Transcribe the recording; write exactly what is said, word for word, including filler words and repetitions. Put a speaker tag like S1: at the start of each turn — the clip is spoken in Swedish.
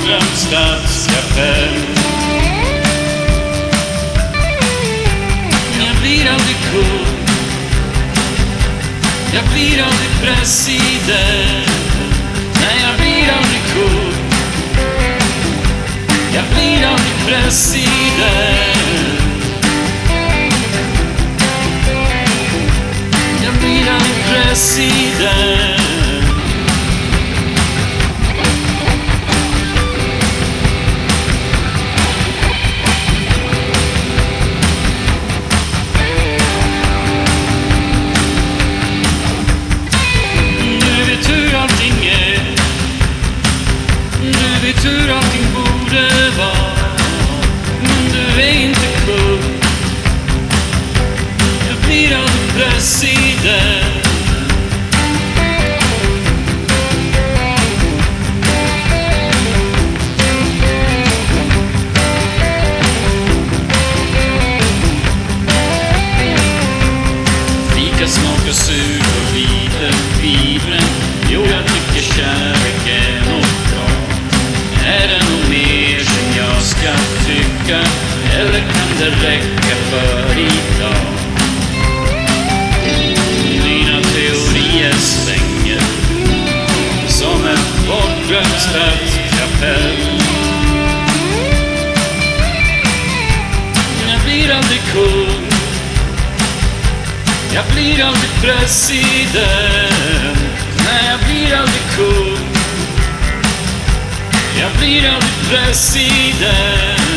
S1: Bortglömt stadskapell. Jag blir aldrig kung, jag blir aldrig president. Nej, jag blir aldrig kung, jag blir aldrig president. Jag blir aldrig president. Hur allting borde vara, men du är inte kung. Jag blir aldrig president. Fika smakar sur och lite vibren. Jo, jag tycker kärlek är något bra. Är det nog mer som jag ska tycka, eller kan det räcka för idag? Dina teorier svänger som ett bortglömt stadskapell. Jag blir aldrig kung, jag blir aldrig president. Nej, jag blir aldrig kung, jag blir aldrig president.